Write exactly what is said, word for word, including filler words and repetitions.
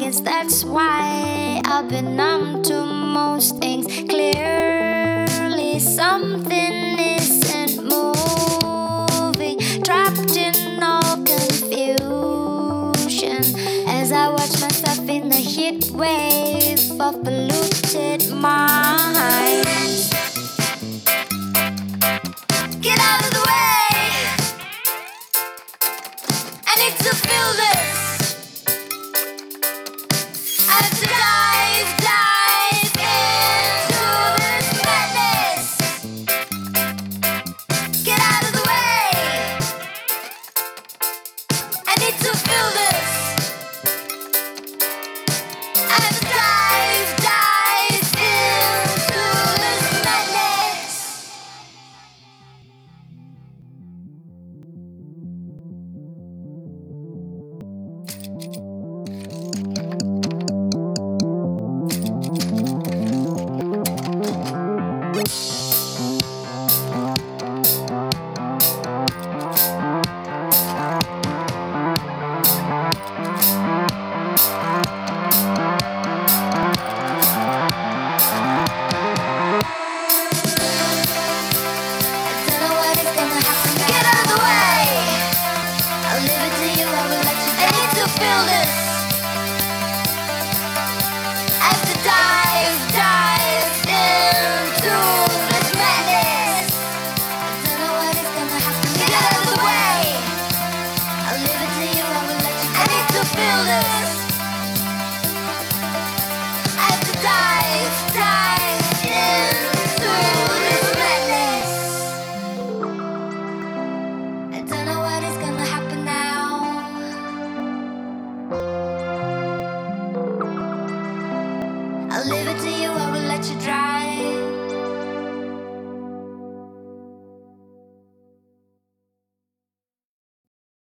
guess that's why I've been numb to most things. Clearly, something isn't moving, trapped in all confusion. As I watch myself in the heat wave of polluted minds. Get out of the way! I need to feel this. I have to dive, dive into this madness. Get out of the way. I need to feel this. I have to dive, dive into this madness. Feel this. I have to dive, dive into this madness. I don't know what is gonna happen. Get out of the way. I'll leave it to you. I will let you go. I need to feel this. I have to dive, dive into this madness. I don't know what is gonna happen now. I'll leave it to you, I will let you drive.